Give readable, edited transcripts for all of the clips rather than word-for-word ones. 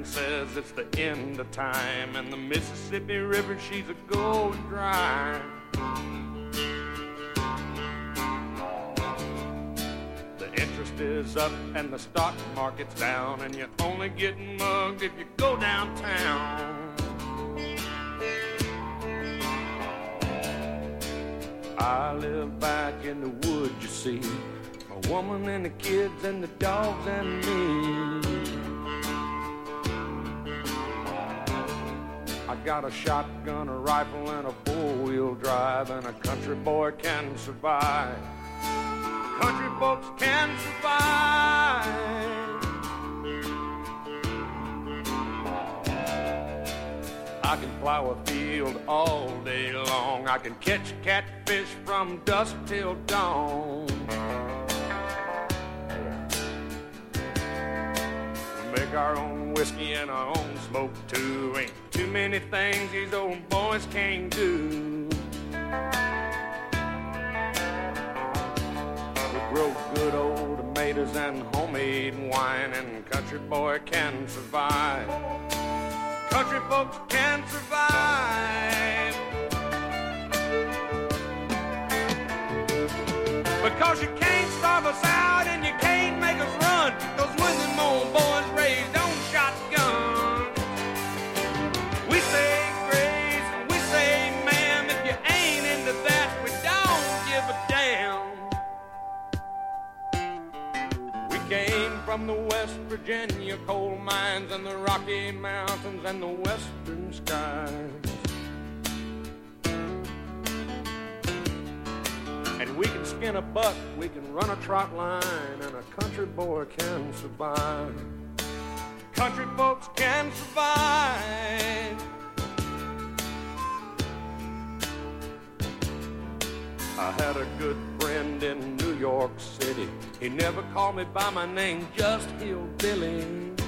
man says it's the end of time, and the Mississippi River, she's a going dry. The interest is up and the stock market's down, and you're only getting mugged if you go downtown. I live back in the woods, you see, a woman and the kids and the dogs and me. I got a shotgun, a rifle, and a four-wheel drive, and a country boy can survive. Country folks can survive. I can plow a field all day long. I can catch catfish from dusk till dawn. Make our own whiskey and our own smoke too. Ain't too many things these old boys can't do. We grow good old tomatoes and homemade wine, and country boy can survive. Country folks can survive. Because you can't starve us out and you can't make us run, 'cause when them old boys raised on shotgun, we say grace and we say ma'am. If you ain't into that, we don't give a damn. We came from the West Virginia coal mines and the Rocky Mountains and the western skies. And we can skin a buck, we can run a trot line, and a country boy can survive. Country folks can survive. I had a good friend in New York City. He never called me by my name, just Hillbilly.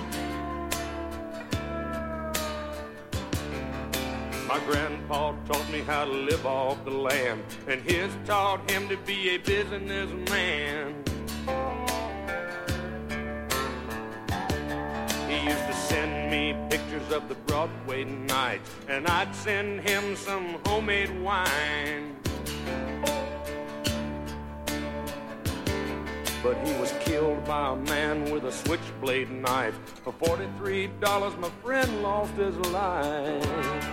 My grandpa taught me how to live off the land, and his taught him to be a businessman. He used to send me pictures of the Broadway nights, and I'd send him some homemade wine. But he was killed by a man with a switchblade knife. For $43, my friend lost his life.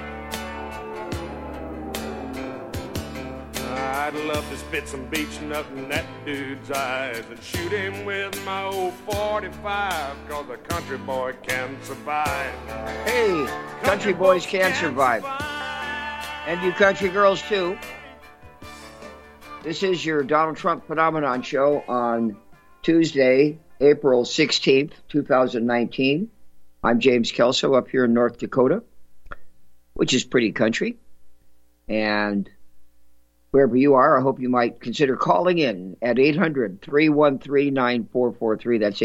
I'd love to spit some beach nut in that dude's eyes and shoot him with my old 45, 'cause a country boy can survive. Hey, country boys can survive. And you country girls too. This is your Donald Trump Phenomenon Show on Tuesday, April 16th, 2019. I'm James Kelso up here in North Dakota, which is pretty country. And wherever you are, I hope you might consider calling in at 800-313-9443. That's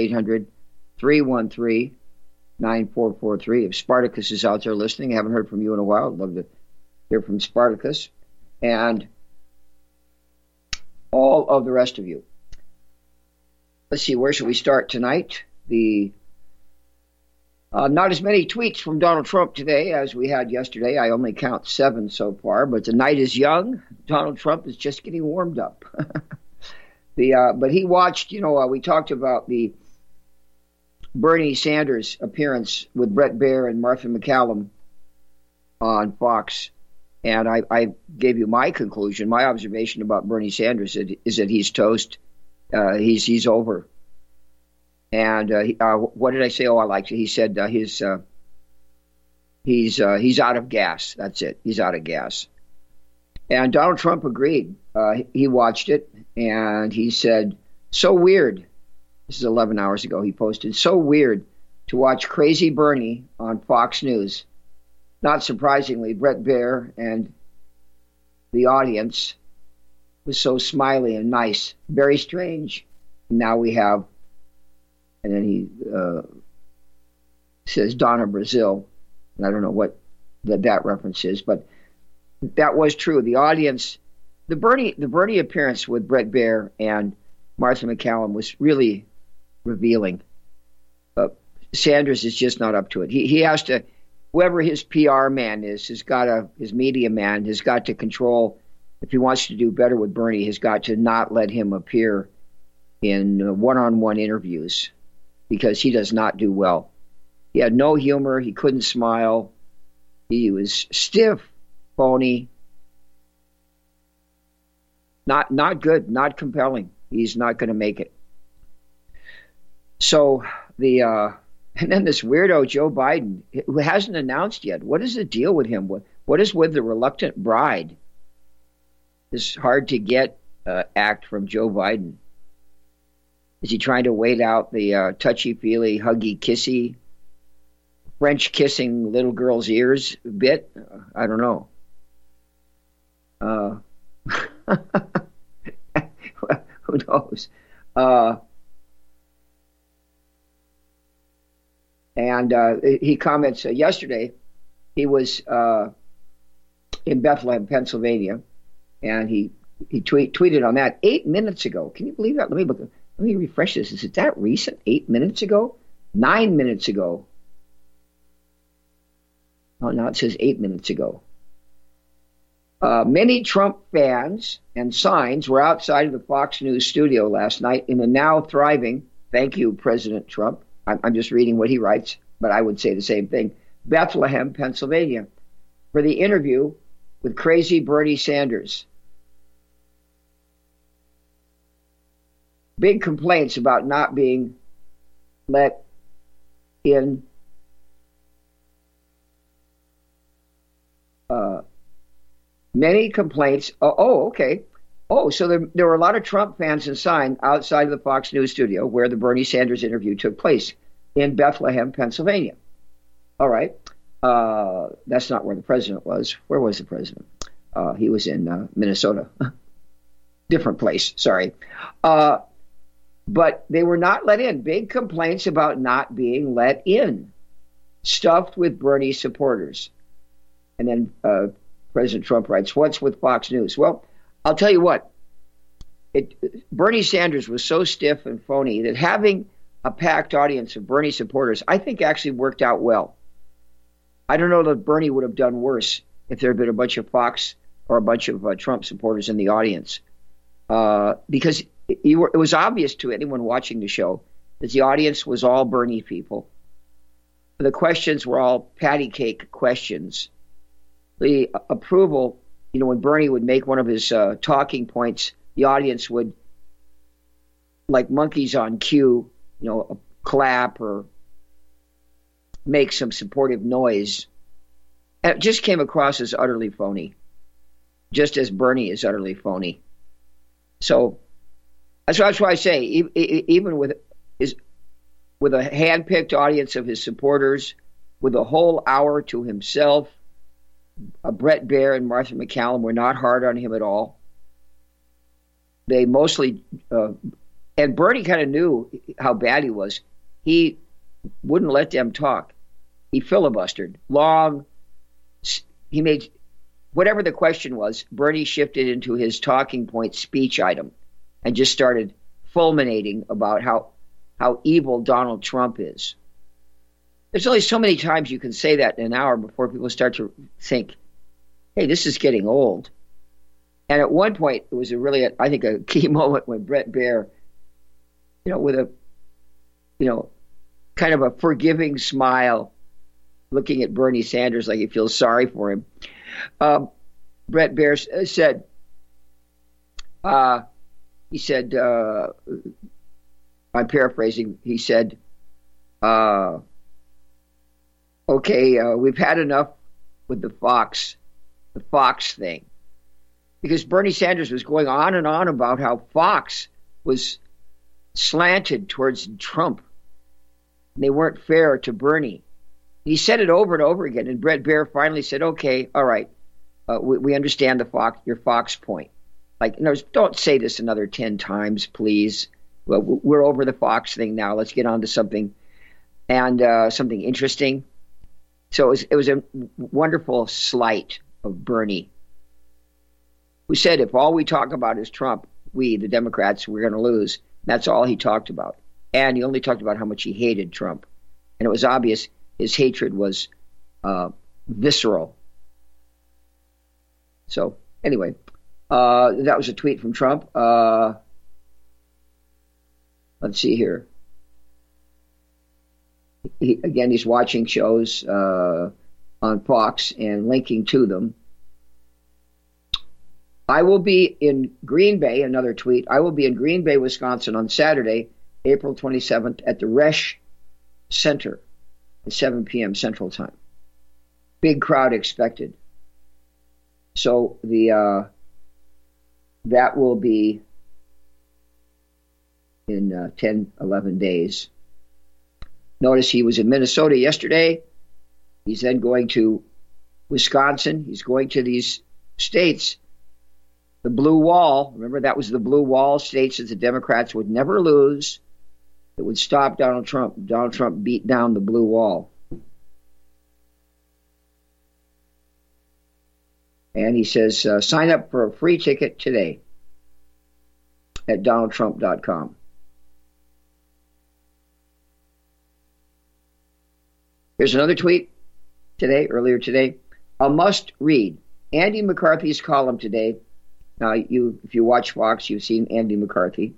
800-313-9443. If Spartacus is out there listening, I haven't heard from you in a while. I'd love to hear from Spartacus. And all of the rest of you. Let's see, where should we start tonight? Not as many tweets from Donald Trump today as we had yesterday. I only count 7 so far, but the night is young. Donald Trump is just getting warmed up. But he watched, we talked about the Bernie Sanders appearance with Bret Baier and Martha MacCallum on Fox. And I gave you my conclusion, my observation about Bernie Sanders is that he's toast. He's over. And what did I say? Oh, I liked it. He said he's out of gas. That's it. He's out of gas. And Donald Trump agreed. He watched it and he said, "So weird." This is 11 hours ago. He posted, "So weird to watch crazy Bernie on Fox News." Not surprisingly, Bret Baier and the audience was so smiley and nice. Very strange. Now we have, and then he says Donna Brazil. And I don't know what that reference is, but that was true. The audience, the Bernie appearance with Bret Baier and Martha MacCallum was really revealing. Sanders is just not up to it. He has to, whoever his PR man is, his media man has got to control. If he wants to do better with Bernie, has got to not let him appear in one-on-one interviews because he does not do well. He had no humor. He couldn't smile. He was stiff, phony, not good, not compelling. He's not going to make it. So and then this weirdo Joe Biden, who hasn't announced yet. What is the deal with him? What is with the reluctant bride? This hard to get act from Joe Biden. Is he trying to wait out the touchy-feely, huggy, kissy, French kissing little girl's ears bit? I don't know. Who knows? And he comments yesterday. He was in Bethlehem, Pennsylvania, and he tweeted on that 8 minutes ago. Can you believe that? Let me refresh this. Is it that recent? 8 minutes ago? 9 minutes ago? Oh, now it says 8 minutes ago. Many Trump fans and signs were outside of the Fox News studio last night in the now thriving, thank you, President Trump. I'm just reading what he writes, but I would say the same thing. Bethlehem, Pennsylvania, for the interview with crazy Bernie Sanders. Big complaints about not being let in. Many complaints. Okay. Oh, so there were a lot of Trump fans and signs outside of the Fox News studio where the Bernie Sanders interview took place in Bethlehem, Pennsylvania. All right. That's not where the president was. Where was the president? He was in Minnesota. Different place. Sorry. But they were not let in. Big complaints about not being let in. Stuffed with Bernie supporters. And then President Trump writes, what's with Fox News? Well, I'll tell you what. Bernie Sanders was so stiff and phony that having a packed audience of Bernie supporters, I think actually worked out well. I don't know that Bernie would have done worse if there had been a bunch of Fox or a bunch of Trump supporters in the audience. Because it was obvious to anyone watching the show that the audience was all Bernie people. The questions were all patty cake questions. The approval, when Bernie would make one of his talking points, the audience would, like monkeys on cue, clap or make some supportive noise. And it just came across as utterly phony, just as Bernie is utterly phony. So that's why I say, even with a hand-picked audience of his supporters, with a whole hour to himself, Brett Baer and Martha MacCallum were not hard on him at all. They mostly, and Bernie kind of knew how bad he was. He wouldn't let them talk. He filibustered long. He made whatever the question was, Bernie shifted into his talking point speech item and just started fulminating about how evil Donald Trump is. There's only so many times you can say that in an hour before people start to think, hey, this is getting old. And at one point, it was I think a key moment when Brett Baer, with a, kind of a forgiving smile, looking at Bernie Sanders like he feels sorry for him. Brett Baer said, I'm paraphrasing, he said, okay, we've had enough with the Fox thing. Because Bernie Sanders was going on and on about how Fox was slanted towards Trump. And they weren't fair to Bernie. He said it over and over again, and Brett Baer finally said, okay, all right, we understand your Fox point. Like, don't say this another 10 times, please. Well, we're over the Fox thing now. Let's get on to something, and something interesting. So it was a wonderful slight of Bernie, who said if all we talk about is Trump, we, the Democrats, we're going to lose. That's all he talked about. And he only talked about how much he hated Trump. And it was obvious his hatred was visceral. So, anyway, that was a tweet from Trump. Let's see here. He's watching shows on Fox and linking to them. I will be in Green Bay, another tweet. I will be in Green Bay, Wisconsin on Saturday, April 27th at the Resch Center at 7 p.m. Central Time. Big crowd expected. So that will be in 10, 11 days. Notice he was in Minnesota yesterday. He's then going to Wisconsin. He's going to these states. The blue wall, remember that was the blue wall, states that the Democrats would never lose. It would stop Donald Trump. Donald Trump beat down the blue wall. And he says, sign up for a free ticket today at donaldtrump.com. Here's another tweet earlier today. A must read. Andy McCarthy's column today. Now, if you watch Fox, you've seen Andy McCarthy.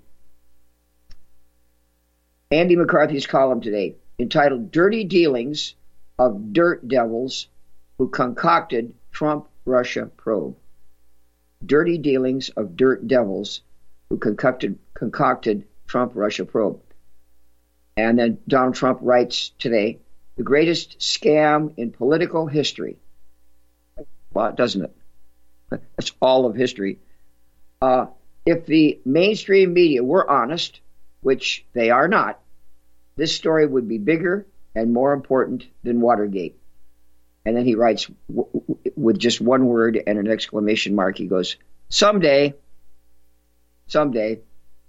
Andy McCarthy's column today, entitled Dirty Dealings of Dirt Devils Who Concocted Trump-Russia Probe. Dirty Dealings of Dirt Devils Who Concocted Trump-Russia Probe. And then Donald Trump writes today, the greatest scam in political history. Well, doesn't it? That's all of history. If the mainstream media were honest, which they are not, this story would be bigger and more important than Watergate. And then he writes with just one word and an exclamation mark. He goes, someday. So,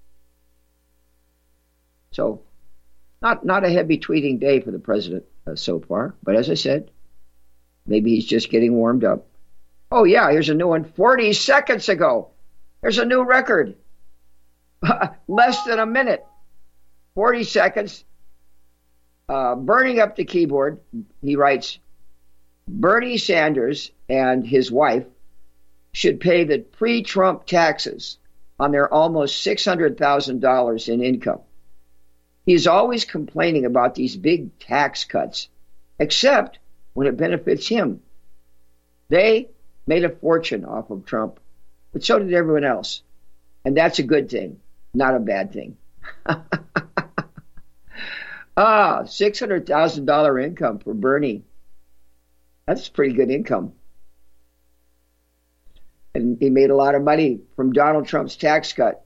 not a heavy tweeting day for the president so far. But as I said, maybe he's just getting warmed up. Oh, yeah, here's a new one. 40 seconds ago. There's a new record. Less than a minute. 40 seconds. Burning up the keyboard. He writes, Bernie Sanders and his wife should pay the pre-Trump taxes on their almost $600,000 in income. He's always complaining about these big tax cuts, except when it benefits him. They made a fortune off of Trump, but so did everyone else. And that's a good thing, not a bad thing. $600,000 income for Bernie. That's pretty good income. And he made a lot of money from Donald Trump's tax cut.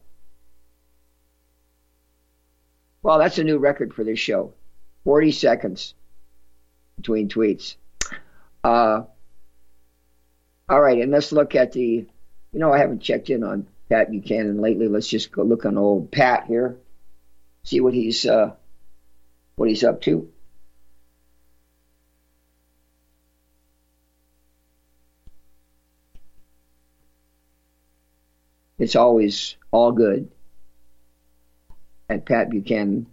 Well, that's a new record for this show. 40 seconds between tweets. All right, and let's look at I haven't checked in on Pat Buchanan lately. Let's just go look on old Pat here, see what he's up to. It's always all good at Pat Buchanan.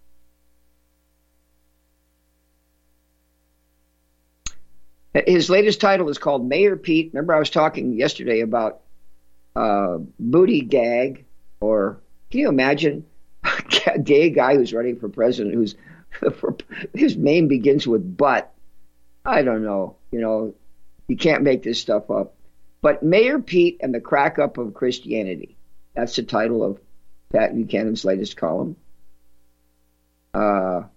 His latest title is called Mayor Pete. Remember I was talking yesterday about booty gag, or can you imagine a gay guy who's running for president whose his name begins with butt? I don't know. You can't make this stuff up. But Mayor Pete and the Crack Up of Christianity. That's the title of Pat Buchanan's latest column. And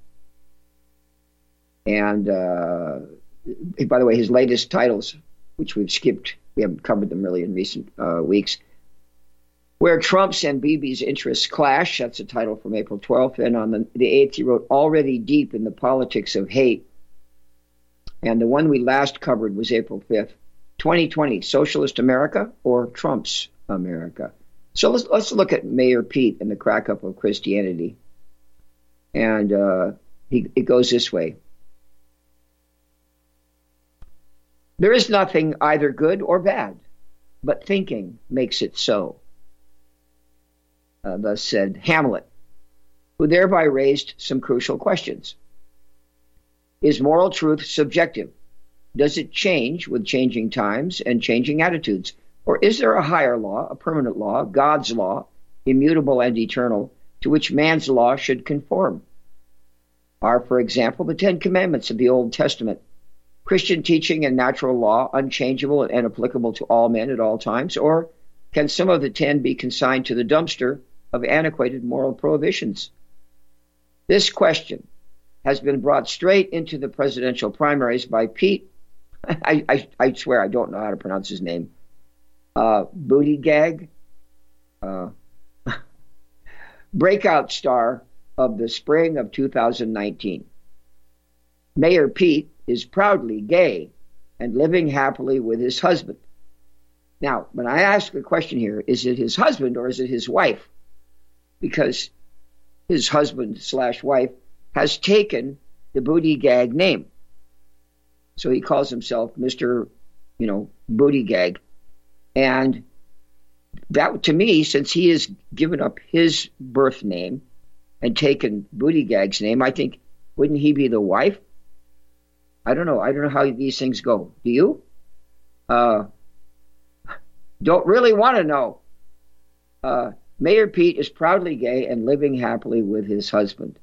by the way, his latest titles, which we've skipped, we haven't covered them really in recent weeks. Where Trump's and Bibi's interests clash, that's a title from April 12th. And on the 8th, he wrote, Already Deep in the Politics of Hate. And the one we last covered was April 5th. 2020, Socialist America or Trump's America? So let's look at Mayor Pete and the Crack Up of Christianity. And it goes this way. There is nothing either good or bad, but thinking makes it so. Thus said Hamlet, who thereby raised some crucial questions. Is moral truth subjective? Does it change with changing times and changing attitudes? Or is there a higher law, a permanent law, God's law, immutable and eternal, to which man's law should conform? Are, for example, the Ten Commandments of the Old Testament, Christian teaching and natural law, unchangeable and applicable to all men at all times? Or can some of the 10 be consigned to the dumpster of antiquated moral prohibitions? This question has been brought straight into the presidential primaries by Pete, I swear I don't know how to pronounce his name, Buttigieg, breakout star of the spring of 2019. Mayor Pete is proudly gay and living happily with his husband. Now, when I ask the question here, is it his husband or is it his wife? Because his husband/wife has taken the Buttigieg name. So he calls himself Mr. Buttigieg. And that, to me, since he has given up his birth name and taken Buttigieg's name, I think, wouldn't he be the wife? I don't know. I don't know how these things go. Do you? Don't really want to know. Mayor Pete is proudly gay and living happily with his husband.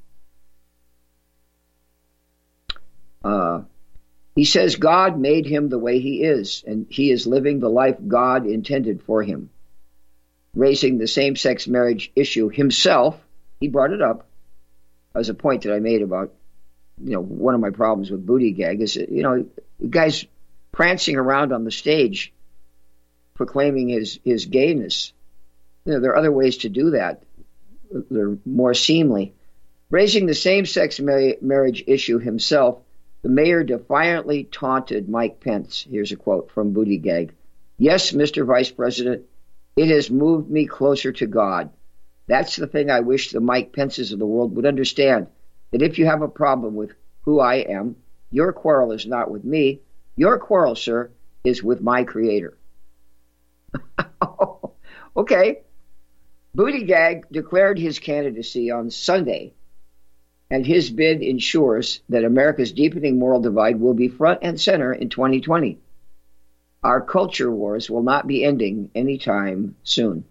He says God made him the way he is, and he is living the life God intended for him. Raising the same-sex marriage issue himself, he brought it up as a point that I made about, one of my problems with Buttigieg is, the guy's prancing around on the stage proclaiming his gayness. There are other ways to do that. They're more seemly. Raising the same-sex marriage issue himself, the mayor defiantly taunted Mike Pence. Here's a quote from Buttigieg. Yes, Mr. Vice President, it has moved me closer to God. That's the thing I wish the Mike Pences of the world would understand, that if you have a problem with who I am, your quarrel is not with me. Your quarrel, sir, is with my Creator. Okay. Buttigieg declared his candidacy on Sunday, and his bid ensures that America's deepening moral divide will be front and center in 2020. Our culture wars will not be ending anytime soon.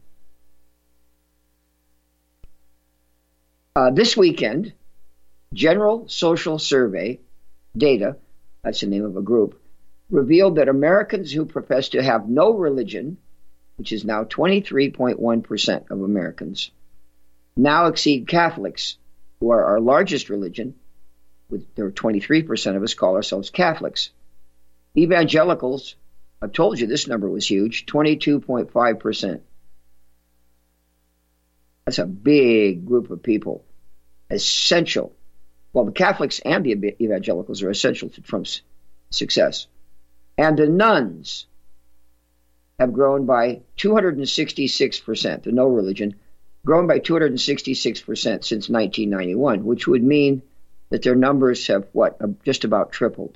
This weekend, General Social Survey data, that's the name of a group, revealed that Americans who profess to have no religion, which is now 23.1% of Americans, now exceed Catholics, who are our largest religion. There are 23% of us call ourselves Catholics. Evangelicals, I've told you this number was huge, 22.5%. That's a big group of people. Essential. Well, the Catholics and the evangelicals are essential to Trump's success. And the nuns have grown by 266%, the no religion, grown by 266% since 1991, which would mean that their numbers have, just about tripled.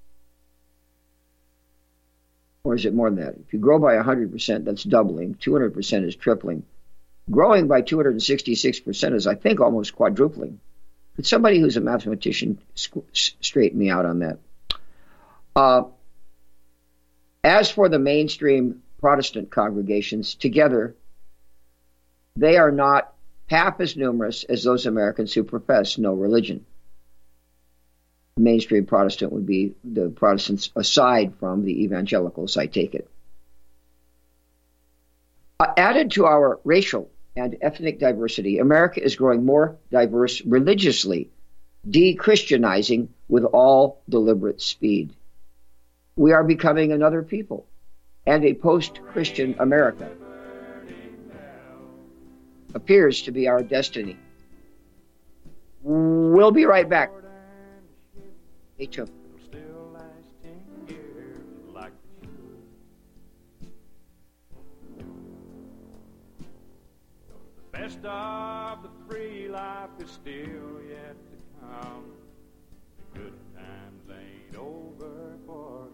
Or is it more than that? If you grow by 100%, that's doubling. 200% is tripling. Growing by 266% is, I think, almost quadrupling. Could somebody who's a mathematician straighten me out on that? As for the mainstream Protestant congregations, together, they are not half as numerous as those Americans who profess no religion. Mainstream Protestant would be the Protestants aside from the evangelicals, I take it. Added to our racial and ethnic diversity, America is growing more diverse religiously, de-Christianizing with all deliberate speed. We are becoming another people and a post-Christian America appears to be our destiny. We'll be right back. Stay tuned. The best of the free life is still yet to come. The good times ain't over for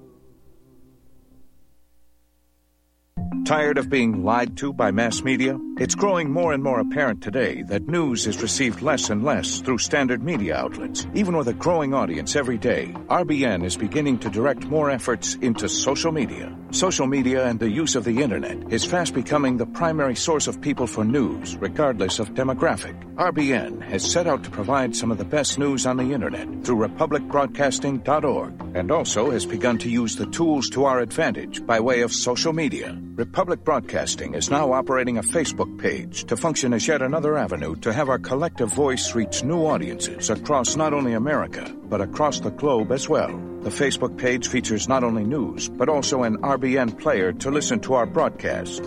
good. Tired of being lied to by mass media? It's growing more and more apparent today that news is received less and less through standard media outlets. Even with a growing audience every day, RBN is beginning to direct more efforts into social media. Social media and the use of the internet is fast becoming the primary source of people for news, regardless of demographic. RBN has set out to provide some of the best news on the internet through republicbroadcasting.org, and also has begun to use the tools to our advantage by way of social media. Republic Broadcasting is now operating a Facebook page to function as yet another avenue to have our collective voice reach new audiences across not only America, but across the globe as well. The Facebook page features not only news, but also an RBN player to listen to our broadcast.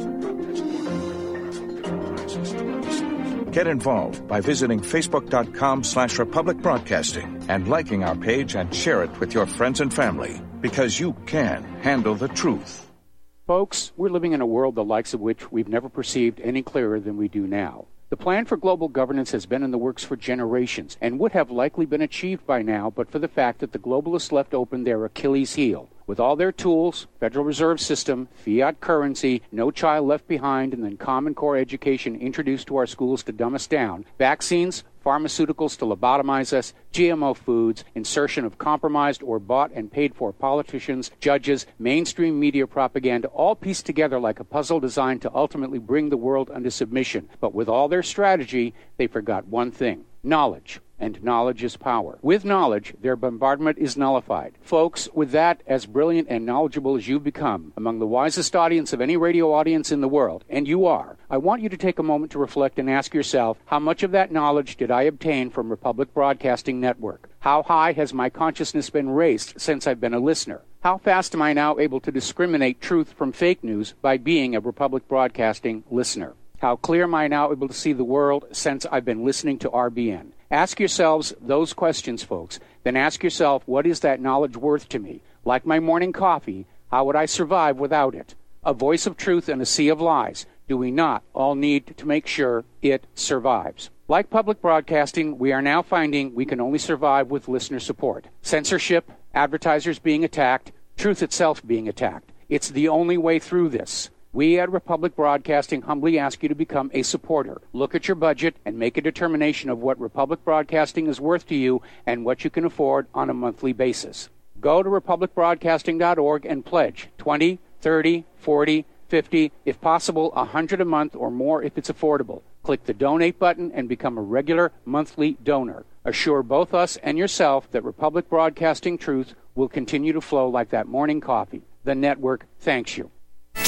Get involved by visiting facebook.com/Republic Broadcasting and liking our page and share it with your friends and family, because you can handle the truth. Folks, we're living in a world the likes of which we've never perceived any clearer than we do now. The plan for global governance has been in the works for generations and would have likely been achieved by now but for the fact that the globalists left open their Achilles heel. With all their tools, Federal Reserve System, fiat currency, no child left behind, and then Common Core education introduced to our schools to dumb us down, vaccines, pharmaceuticals to lobotomize us, GMO foods, insertion of compromised or bought and paid for politicians, judges, mainstream media propaganda, all pieced together like a puzzle designed to ultimately bring the world under submission. But with all their strategy, they forgot one thing: knowledge. And knowledge is power. With knowledge, their bombardment is nullified. Folks, with that, as brilliant and knowledgeable as you've become, among the wisest audience of any radio audience in the world, and you are, I want you to take a moment to reflect and ask yourself, how much of that knowledge did I obtain from Republic Broadcasting Network? How high has my consciousness been raised since I've been a listener? How fast am I now able to discriminate truth from fake news by being a Republic Broadcasting listener? How clear am I now able to see the world since I've been listening to RBN? Ask yourselves those questions, folks. Then ask yourself, what is that knowledge worth to me? Like my morning coffee, how would I survive without it? A voice of truth in a sea of lies. Do we not all need to make sure it survives? Like public broadcasting, we are now finding we can only survive with listener support. Censorship, advertisers being attacked, truth itself being attacked. It's the only way through this. We at Republic Broadcasting humbly ask you to become a supporter. Look at your budget and make a determination of what Republic Broadcasting is worth to you and what you can afford on a monthly basis. Go to republicbroadcasting.org and pledge $20, $30, $40, $50, if possible, $100 a month or more if it's affordable. Click the donate button and become a regular monthly donor. Assure both us and yourself that Republic Broadcasting truth will continue to flow like that morning coffee. The network thanks you.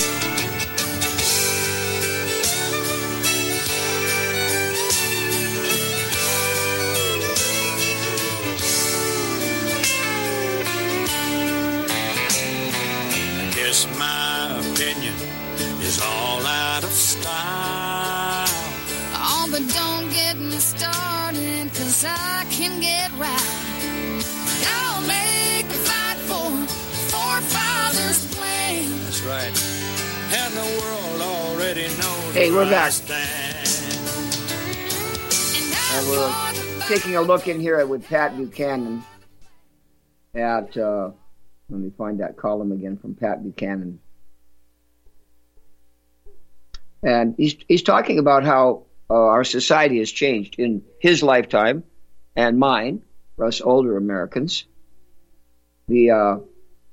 My opinion is all out of style. Oh, but don't get me started, 'cause I can get right. I'll make a fight for forefathers' plan. That's right. And the world already knows. Hey, we're back. And we're taking a look in here with Pat Buchanan at... let me find that column again from Pat Buchanan. And he's talking about how our society has changed in his lifetime and mine, for us older Americans. The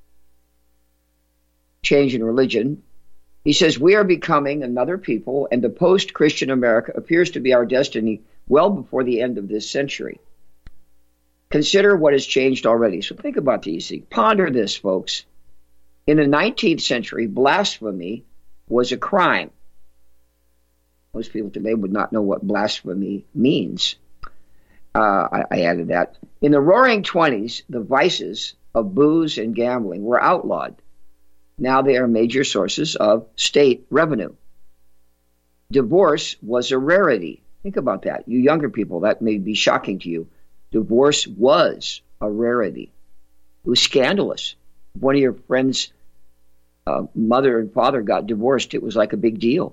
change in religion. He says, we are becoming another people, and the post-Christian America appears to be our destiny well before the end of this century. Consider what has changed already. So think about these things. Ponder this, folks. In the 19th century, blasphemy was a crime. Most people today would not know what blasphemy means. I added that. In the Roaring 20s, the vices of booze and gambling were outlawed. Now they are major sources of state revenue. Divorce was a rarity. Think about that. You younger people, that may be shocking to you. Divorce was a rarity. It was scandalous. If one of your friends' mother and father got divorced, it was like a big deal.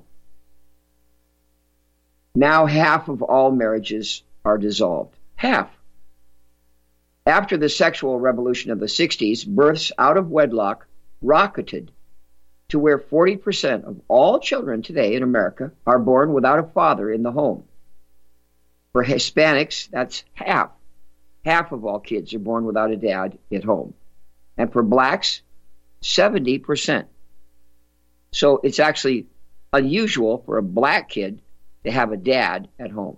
Now half of all marriages are dissolved. Half. After the sexual revolution of the 60s, births out of wedlock rocketed. to where 40% of all children today in America are born without a father in the home. For Hispanics, that's half. Half of all kids are born without a dad at home. And for blacks, 70%. So it's actually unusual for a black kid to have a dad at home.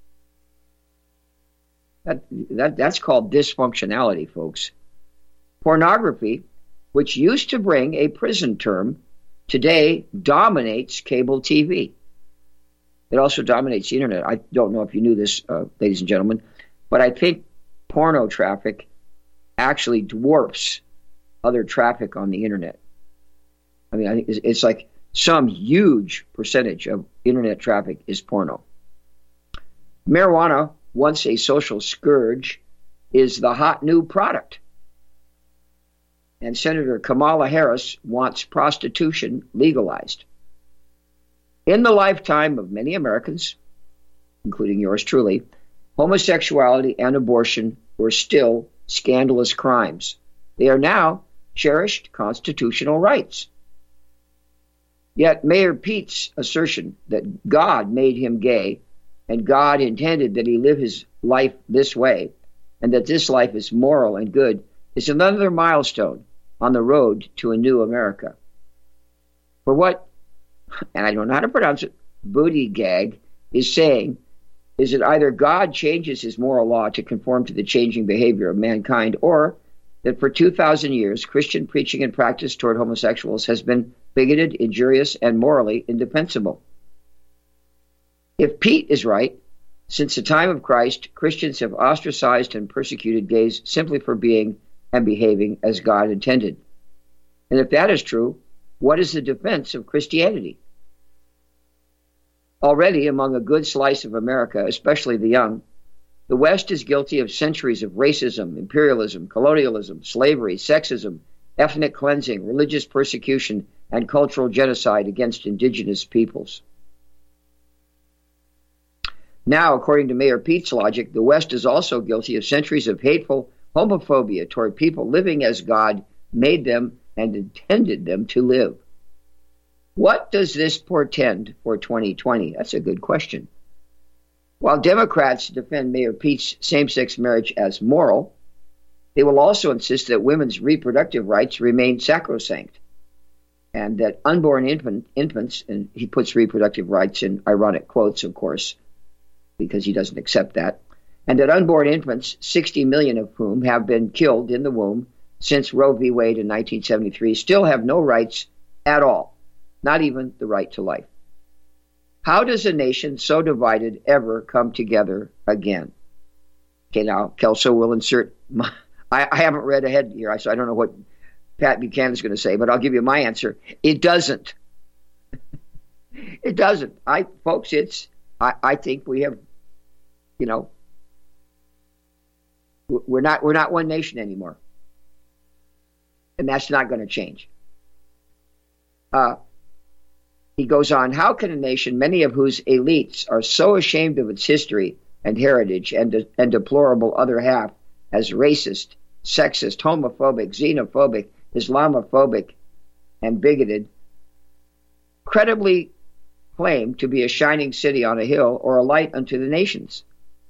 That's called dysfunctionality, folks. Pornography, which used to bring a prison term, today dominates cable TV. It also dominates the internet. I don't know if you knew this, ladies and gentlemen, but I think porno traffic actually dwarfs other traffic on the internet. I mean, I think it's like some huge percentage of internet traffic is porno. Marijuana, once a social scourge, is the hot new product. And Senator Kamala Harris wants prostitution legalized. In the lifetime of many Americans, including yours truly, homosexuality and abortion were still scandalous crimes. They are now cherished constitutional rights. Yet Mayor Pete's assertion that God made him gay and God intended that he live his life this way and that this life is moral and good is another milestone on the road to a new America. For what, and I don't know how to pronounce it, Buttigieg is saying is that either God changes his moral law to conform to the changing behavior of mankind, or that for 2,000 years, Christian preaching and practice toward homosexuals has been bigoted, injurious, and morally indefensible. If Pete is right, since the time of Christ, Christians have ostracized and persecuted gays simply for being and behaving as God intended. And if that is true, what is the defense of Christianity? Already among a good slice of America, especially the young, the West is guilty of centuries of racism, imperialism, colonialism, slavery, sexism, ethnic cleansing, religious persecution, and cultural genocide against indigenous peoples. Now, according to Mayor Pete's logic, the West is also guilty of centuries of hateful homophobia toward people living as God made them and intended them to live. What does this portend for 2020? That's a good question. While Democrats defend Mayor Pete's same-sex marriage as moral, they will also insist that women's reproductive rights remain sacrosanct, and that unborn infants, and he puts reproductive rights in ironic quotes, of course, because he doesn't accept that, and that unborn infants, 60 million of whom have been killed in the womb since Roe v. Wade in 1973, still have no rights at all, not even the right to life. How does a nation so divided ever come together again? Okay, now, Kelso will insert I haven't read ahead here, so I don't know what Pat Buchanan is going to say, but I'll give you my answer. It doesn't. It doesn't. Folks, I think we have, we're not one nation anymore. And that's not going to change. He goes on, how can a nation, many of whose elites are so ashamed of its history and heritage and deplorable other half as racist, sexist, homophobic, xenophobic, Islamophobic, and bigoted, credibly claim to be a shining city on a hill or a light unto the nations?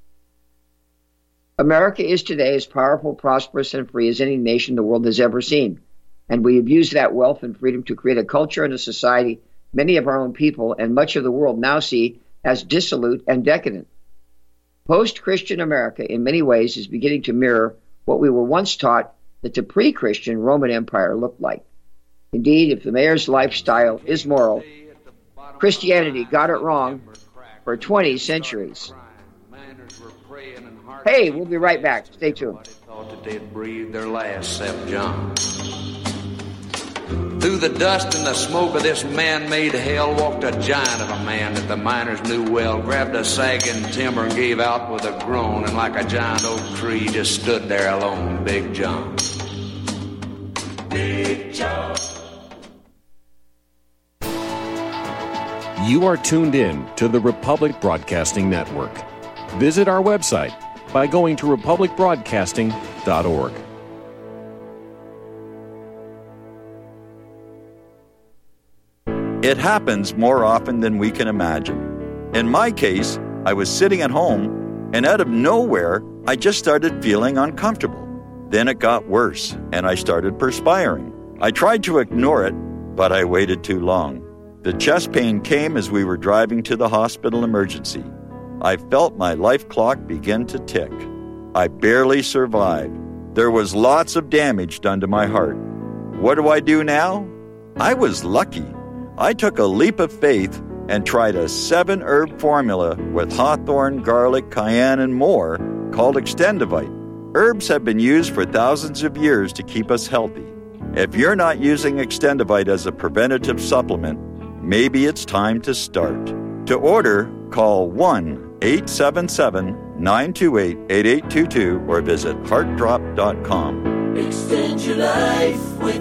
America is today as powerful, prosperous, and free as any nation the world has ever seen. And we have used that wealth and freedom to create a culture and a society many of our own people and much of the world now see as dissolute and decadent. Post-Christian America, in many ways, is beginning to mirror what we were once taught that the pre-Christian Roman Empire looked like. Indeed, if the mayor's lifestyle is moral, Christianity got it wrong for 20 centuries. Hey, we'll be right back. Stay tuned. Thought that they'd breathe their last, except John. Through the dust and the smoke of this man-made hell walked a giant of a man that the miners knew well, grabbed a sagging timber and gave out with a groan, and like a giant oak tree just stood there alone, Big John. Big John. You are tuned in to the Republic Broadcasting Network. Visit our website by going to republicbroadcasting.org. It happens more often than we can imagine. In my case, I was sitting at home, and out of nowhere, I just started feeling uncomfortable. Then it got worse, and I started perspiring. I tried to ignore it, but I waited too long. The chest pain came as we were driving to the hospital emergency. I felt my life clock begin to tick. I barely survived. There was lots of damage done to my heart. What do I do now? I was lucky. I took a leap of faith and tried a 7-herb formula with hawthorn, garlic, cayenne, and more called Extendivite. Herbs have been used for thousands of years to keep us healthy. If you're not using Extendivite as a preventative supplement, maybe it's time to start. To order, call 1-877-928-8822 or visit heartdrop.com. Extend your life with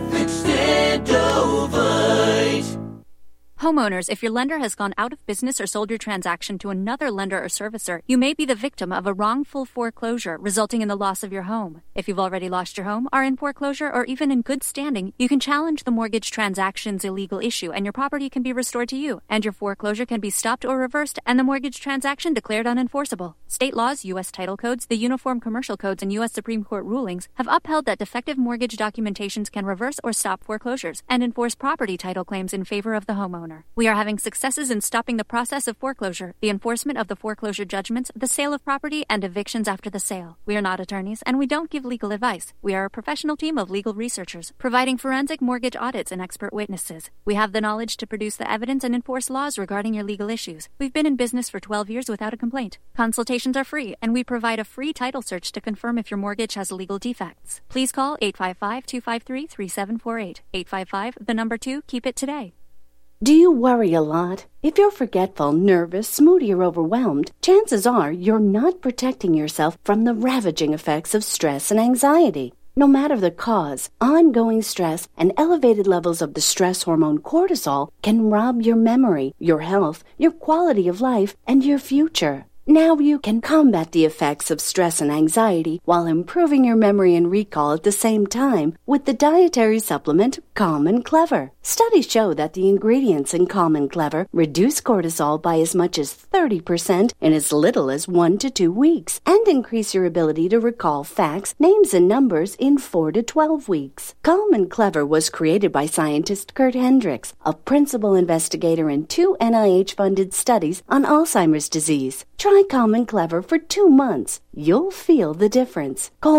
Extendovite. Homeowners, if your lender has gone out of business or sold your transaction to another lender or servicer, you may be the victim of a wrongful foreclosure, resulting in the loss of your home. If you've already lost your home, are in foreclosure, or even in good standing, you can challenge the mortgage transaction's illegal issue, and your property can be restored to you, and your foreclosure can be stopped or reversed, and the mortgage transaction declared unenforceable. State laws, U.S. title codes, the Uniform Commercial Codes, and U.S. Supreme Court rulings have upheld that defective mortgage documentations can reverse or stop foreclosures and enforce property title claims in favor of the homeowner. We are having successes in stopping the process of foreclosure, the enforcement of the foreclosure judgments, the sale of property, and evictions after the sale. We are not attorneys, and we don't give legal advice. We are a professional team of legal researchers, providing forensic mortgage audits and expert witnesses. We have the knowledge to produce the evidence and enforce laws regarding your legal issues. We've been in business for 12 years without a complaint. Consultations are free, and we provide a free title search to confirm if your mortgage has legal defects. Please call 855-253-3748. 855, 2, keep it today. Do you worry a lot? If you're forgetful, nervous, moody, or overwhelmed, chances are you're not protecting yourself from the ravaging effects of stress and anxiety. No matter the cause, ongoing stress and elevated levels of the stress hormone cortisol can rob your memory, your health, your quality of life, and your future. Now you can combat the effects of stress and anxiety while improving your memory and recall at the same time with the dietary supplement Calm and Clever. Studies show that the ingredients in Calm and Clever reduce cortisol by as much as 30% in as little as 1 to 2 weeks and increase your ability to recall facts, names, and numbers in 4 to 12 weeks. Calm and Clever was created by scientist Kurt Hendricks, a principal investigator in 2 NIH-funded studies on Alzheimer's disease. Try Calm and Clever for 2 months. You'll feel the difference. Call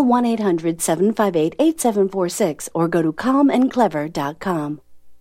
1-800-758-8746 or go to calmandclever.com.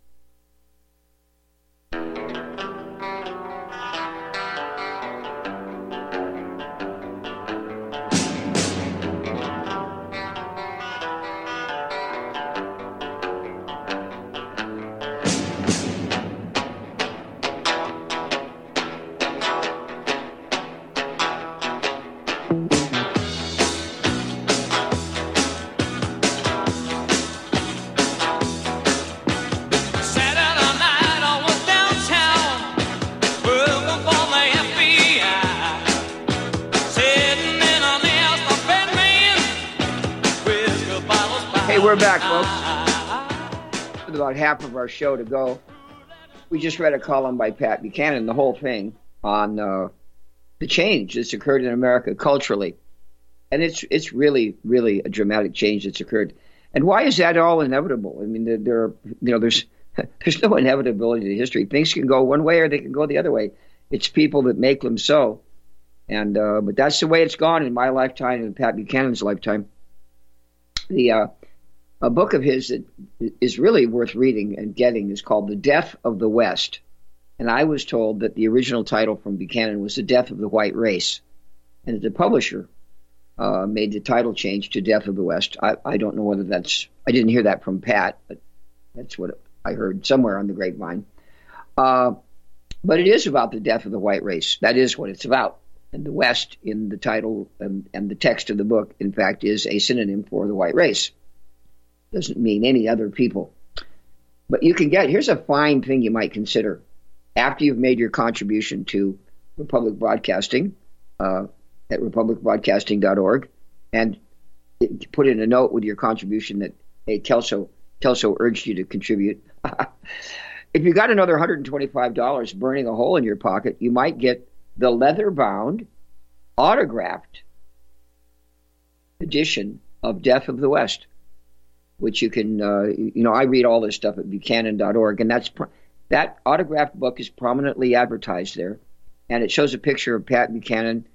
We're back, folks. With about half of our show to go. We just read a column by Pat Buchanan, the whole thing, on the change that's occurred in America culturally. And it's really, really a dramatic change that's occurred. And why is that all inevitable? I mean, there's no inevitability to history. Things can go one way or they can go the other way. It's people that make them so. And but that's the way it's gone in my lifetime and Pat Buchanan's lifetime. A book of his that is really worth reading and getting is called The Death of the West. And I was told that the original title from Buchanan was The Death of the White Race. And the publisher made the title change to Death of the West. I don't know whether that's... I didn't hear that from Pat, but that's what I heard somewhere on the grapevine. But it is about the death of the white race. That is what it's about. And the West in the title and the text of the book, in fact, is a synonym for the white race. Doesn't mean any other people. But you can here's a fine thing you might consider. After you've made your contribution to Republic Broadcasting at republicbroadcasting.org, and put in a note with your contribution that, hey, Kelso urged you to contribute. if you got another $125 burning a hole in your pocket, you might get the leather-bound, autographed edition of Death of the West, which you can, I read all this stuff at Buchanan.org, and that autographed book is prominently advertised there, and it shows a picture of Pat Buchanan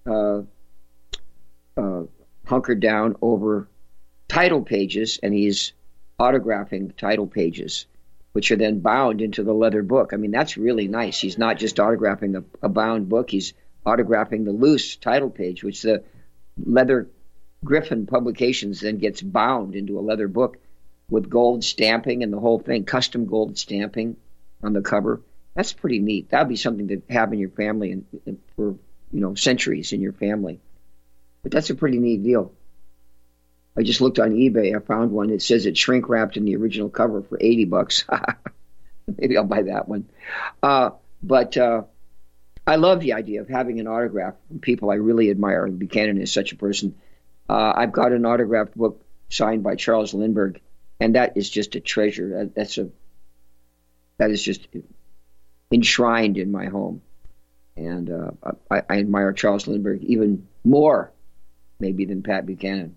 hunkered down over title pages, and he's autographing title pages, which are then bound into the leather book. I mean, that's really nice. He's not just autographing a bound book, he's autographing the loose title page, which the Leather Griffin Publications then gets bound into a leather book with gold stamping and the whole thing, custom gold stamping on the cover. That's pretty neat. That would be something to have in your family and for centuries in your family. But that's a pretty neat deal. I just looked on eBay. I found one. It says it's shrink wrapped in the original cover for $80. Maybe I'll buy that one. But I love the idea of having an autograph from people I really admire, and Buchanan is such a person. I've got an autographed book signed by Charles Lindbergh, and that is just a treasure. That is just enshrined in my home. And I admire Charles Lindbergh even more, maybe, than Pat Buchanan.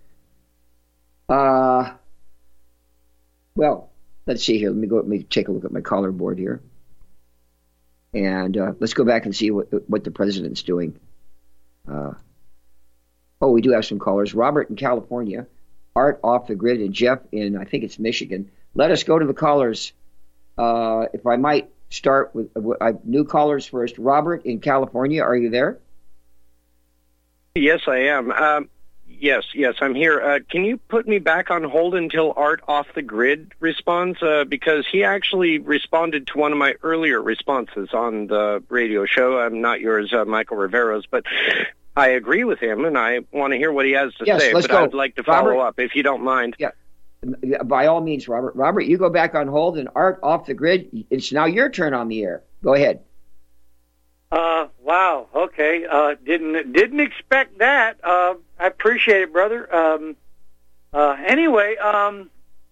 Well, let's see here. Let me take a look at my caller board here. And let's go back and see what the president's doing. We do have some callers. Robert in California, Art off the grid, and Jeff in, I think it's Michigan. Let us go to the callers. If I might start with new callers first. Robert in California, are you there? Yes, I am. Yes, I'm here. Can you put me back on hold until Art off the grid responds? Because he actually responded to one of my earlier responses on the radio show. Not yours, Michael Rivera's, but I agree with him, and I want to hear what he has to say. But go. I'd like to follow up, if you don't mind. Yeah, by all means, Robert. Robert, you go back on hold, and Art off the grid. It's now your turn on the air. Go ahead. Wow. Okay. Didn't expect that. I appreciate it, brother. Anyway, I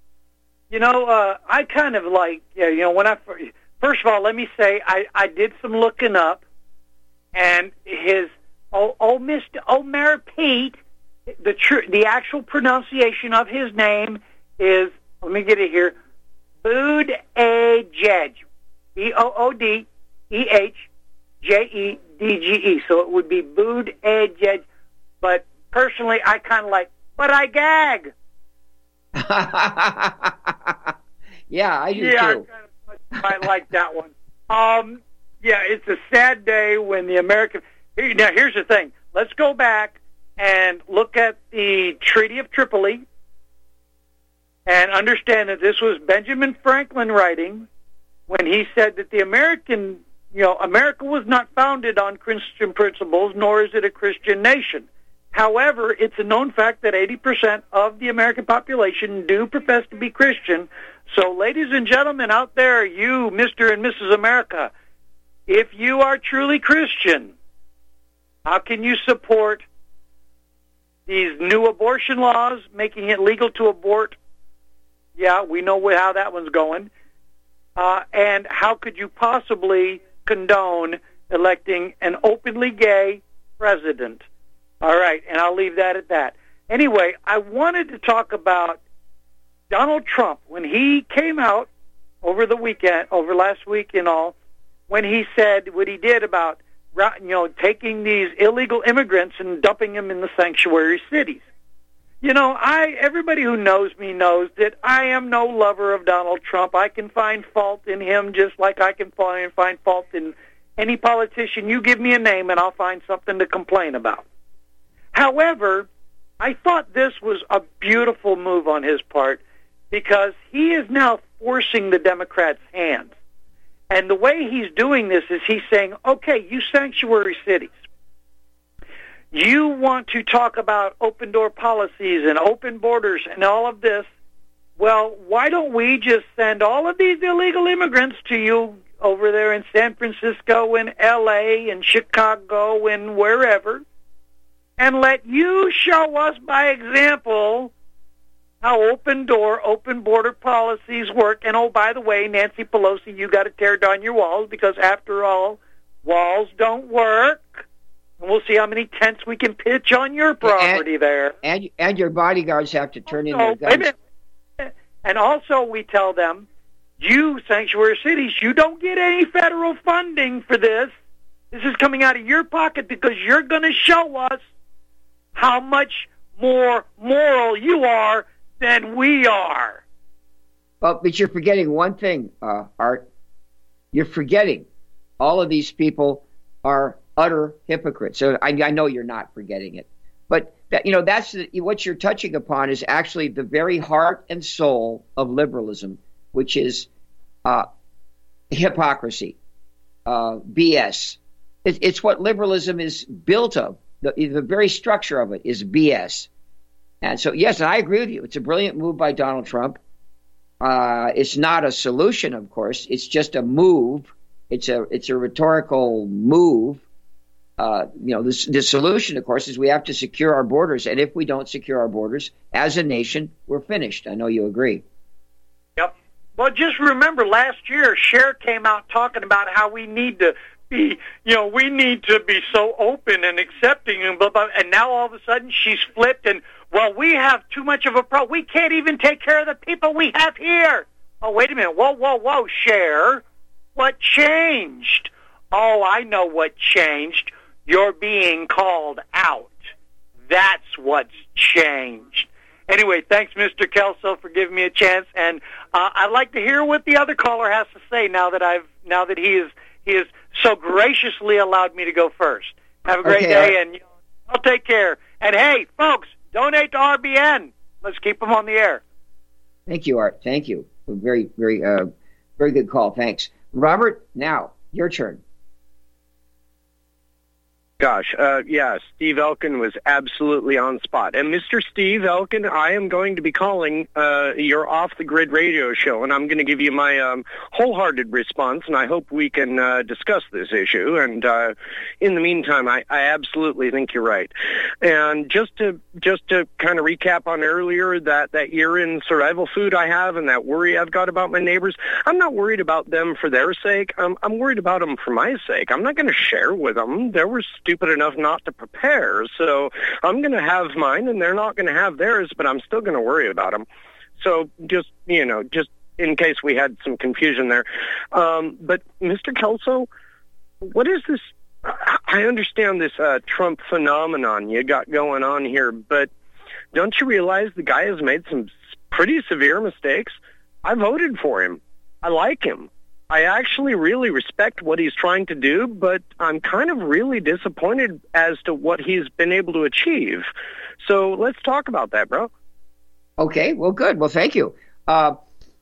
kind of like, first of all, let me say I did some looking up, and his Mr. Mayor Pete, the actual pronunciation of his name is, let me get it here, Buttigieg, Boodehjegge. So it would be Buttigieg. But personally, I kind of like, but I gag. Yeah, I do too. I like that one. It's a sad day when the American... Now, here's the thing. Let's go back and look at the Treaty of Tripoli and understand that this was Benjamin Franklin writing when he said that the America was not founded on Christian principles, nor is it a Christian nation. However, it's a known fact that 80% of the American population do profess to be Christian. So, ladies and gentlemen out there, you, Mr. and Mrs. America, if you are truly Christian, how can you support these new abortion laws, making it legal to abort? Yeah, we know how that one's going. And how could you possibly condone electing an openly gay president? All right, and I'll leave that at that. Anyway, I wanted to talk about Donald Trump when he came out over last week and all, when he said what he did about taking these illegal immigrants and dumping them in the sanctuary cities. Everybody who knows me knows that I am no lover of Donald Trump. I can find fault in him just like I can find fault in any politician. You give me a name and I'll find something to complain about. However, I thought this was a beautiful move on his part because he is now forcing the Democrats' hands. And the way he's doing this is he's saying, okay, you sanctuary cities, you want to talk about open door policies and open borders and all of this. Well, why don't we just send all of these illegal immigrants to you over there in San Francisco and L.A. and Chicago and wherever, and let you show us by example how open door, open border policies work. And, oh, by the way, Nancy Pelosi, you got to tear down your walls because, after all, walls don't work. And we'll see how many tents we can pitch on your property there. And your bodyguards have to turn in their guns. And also we tell them, you, sanctuary cities, you don't get any federal funding for this. This is coming out of your pocket because you're going to show us how much more moral you are than we are. Well, but you're forgetting one thing, Art. You're forgetting all of these people are utter hypocrites. So I know you're not forgetting it. But, that's what you're touching upon is actually the very heart and soul of liberalism, which is hypocrisy, BS. It's what liberalism is built of. The very structure of it is BS. And so, yes, I agree with you. It's a brilliant move by Donald Trump. It's not a solution, of course. It's just a move. It's a rhetorical move. The solution, of course, is we have to secure our borders. And if we don't secure our borders, as a nation, we're finished. I know you agree. Yep. Well, just remember last year, Cher came out talking about how we need to be, we need to be so open and accepting and blah, blah. And now all of a sudden she's flipped and, well, we have too much of a problem. We can't even take care of the people we have here. Oh, wait a minute. Whoa, Cher. What changed? Oh, I know what changed. You're being called out. That's what's changed. Anyway, thanks, Mr. Kelso, for giving me a chance. And I'd like to hear what the other caller has to say now that he has so graciously allowed me to go first. Have a great day, and I'll take care. And hey, folks, donate to RBN. Let's keep them on the air. Thank you, Art. Thank you. Very, very, very good call. Thanks, Robert. Now your turn. Gosh, Steve Elkin was absolutely on spot. And Mr. Steve Elkin, I am going to be calling your Off the Grid radio show, and I'm going to give you my wholehearted response, and I hope we can discuss this issue. And in the meantime, I absolutely think you're right. And just to kind of recap on earlier, that year-in survival food I have and that worry I've got about my neighbors, I'm not worried about them for their sake. I'm worried about them for my sake. I'm not going to share with them. They were stupid enough not to prepare, so I'm going to have mine, and they're not going to have theirs, but I'm still going to worry about them. So just in case we had some confusion there. But Mr. Kelso, what is this? I understand this Trump phenomenon you got going on here, but don't you realize the guy has made some pretty severe mistakes? I voted for him. I like him. I actually really respect what he's trying to do, but I'm kind of really disappointed as to what he's been able to achieve. So let's talk about that, bro. Okay, well, good. Well, thank you. Start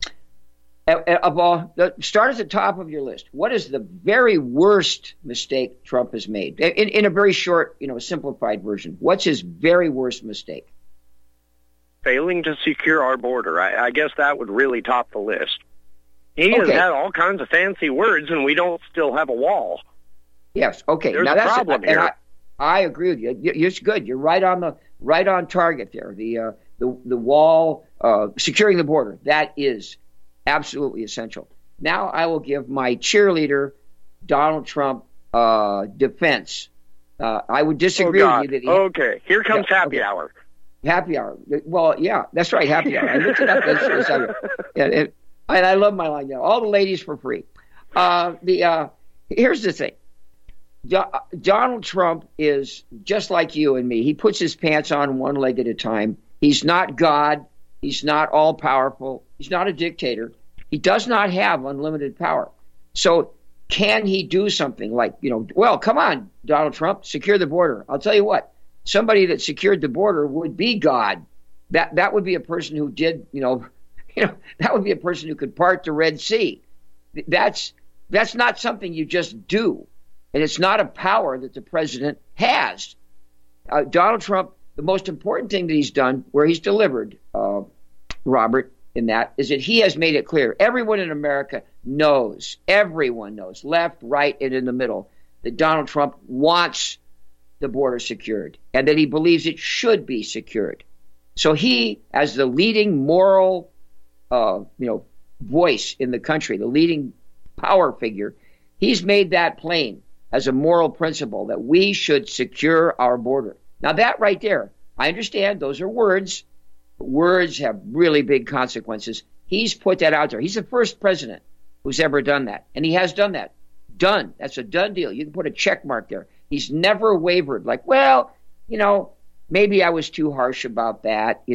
at the top of your list. What is the very worst mistake Trump has made? In a very short, simplified version, what's his very worst mistake? Failing to secure our border. I guess that would really top the list. He has had all kinds of fancy words, and we don't still have a wall. Yes. Okay. There's now a problem here. And I agree with you. It's good. You're right on target there. The wall, securing the border, that is absolutely essential. Now I will give my cheerleader, Donald Trump, defense. I would disagree with you that okay, here comes happy hour. Happy hour. Well, yeah, that's right. Happy hour. I looked it up. And I love my line. All the ladies for free. Here's the thing. Donald Trump is just like you and me. He puts his pants on one leg at a time. He's not God. He's not all powerful. He's not a dictator. He does not have unlimited power. So can he do something like, well, come on, Donald Trump, secure the border. I'll tell you what, somebody that secured the border would be God. That would be a person who did, that would be a person who could part the Red Sea. That's not something you just do. And it's not a power that the president has. Donald Trump, the most important thing that he's done, where he's delivered, Robert, in that, is that he has made it clear. Everyone in America knows, everyone knows, left, right, and in the middle, that Donald Trump wants the border secured and that he believes it should be secured. So he, as the leading moral, voice in the country, the leading power figure, he's made that plain as a moral principle that we should secure our border. Now that right there, I understand those are words. Words have really big consequences. He's put that out there. He's the first president who's ever done that. And he has done that. Done. That's a done deal. You can put a check mark there. He's never wavered. Like, well, maybe I was too harsh about that.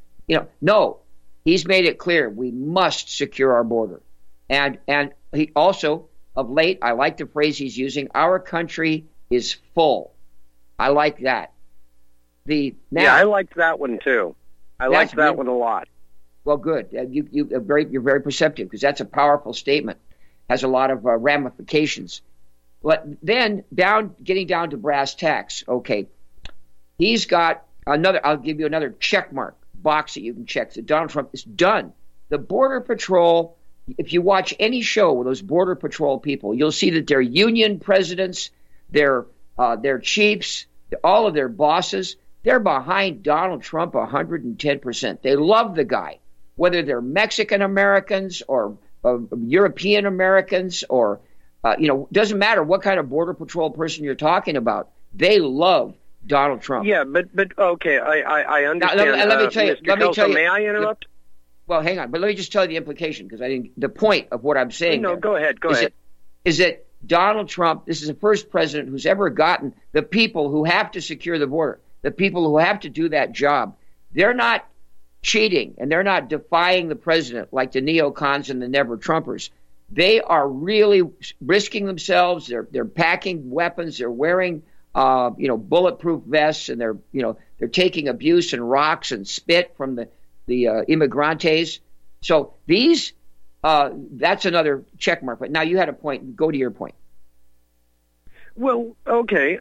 No. He's made it clear we must secure our border. And he also, of late, I like the phrase he's using, our country is full. I like that. Yeah, I liked that one too. I liked that one a lot. Well, good. You're very perceptive, because that's a powerful statement. Has a lot of ramifications. But then getting down to brass tacks. Okay, he's got another. I'll give you another check mark box that you can check. So Donald Trump is done. The Border Patrol. If you watch any show with those Border Patrol people, you'll see that they're union presidents, their chiefs, all of their bosses. They're behind Donald Trump 110%. They love the guy, whether they're Mexican Americans or European Americans or, doesn't matter what kind of Border Patrol person you're talking about. They love Donald Trump. Yeah, but okay, I understand. Now, let me tell you. May I interrupt? Well, hang on, but let me just tell you the implication, because the point of what I'm saying. No, go ahead. Is that Donald Trump? This is the first president who's ever gotten the people who have to secure the border. The people who have to do that job, they're not cheating and they're not defying the president like the neocons and the never Trumpers. They are really risking themselves. They're packing weapons. They're wearing bulletproof vests, and they're taking abuse and rocks and spit from the immigrantes. So these that's another check mark. But now you had a point. Go to your point. Well, okay.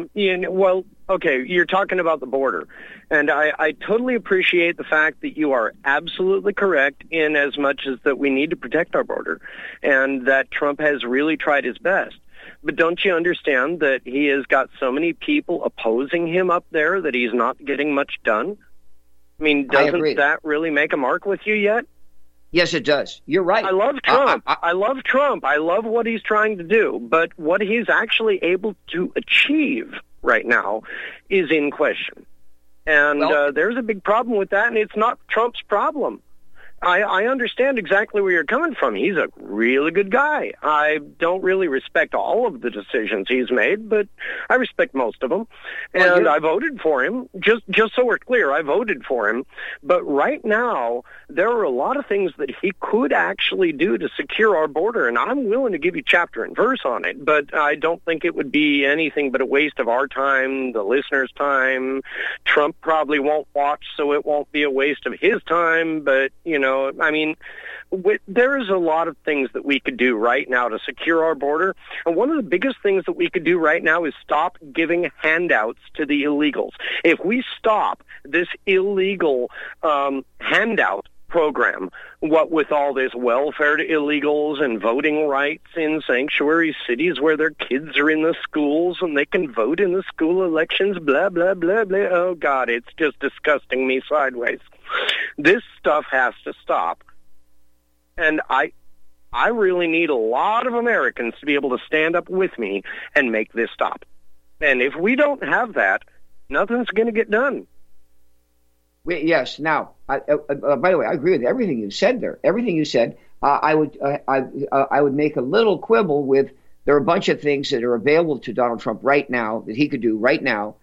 You're talking about the border. And I totally appreciate the fact that you are absolutely correct in as much as that we need to protect our border and that Trump has really tried his best. But don't you understand that he has got so many people opposing him up there that he's not getting much done? I mean, doesn't that really make a mark with you yet? Yes, it does. You're right. I love Trump. I love Trump. I love what he's trying to do. But what he's actually able to achieve right now is in question. And there's a big problem with that, and it's not Trump's problem. I understand exactly where you're coming from. He's a really good guy. I don't really respect all of the decisions he's made, but I respect most of them. And I voted for him. Just so we're clear, I voted for him. But right now, there are a lot of things that he could actually do to secure our border, and I'm willing to give you chapter and verse on it, but I don't think it would be anything but a waste of our time, the listeners' time. Trump probably won't watch, so it won't be a waste of his time, but, I mean, there is a lot of things that we could do right now to secure our border. And one of the biggest things that we could do right now is stop giving handouts to the illegals. If we stop this illegal handout program, what with all this welfare to illegals and voting rights in sanctuary cities where their kids are in the schools and they can vote in the school elections, blah, blah, blah, blah. Oh, God, it's just disgusting me sideways. This stuff has to stop. And I really need a lot of Americans to be able to stand up with me and make this stop. And if we don't have that, nothing's going to get done. Yes. Now, by the way, I agree with everything you said there. Everything you said. I would make a little quibble with. There are a bunch of things that are available to Donald Trump right now that he could do right now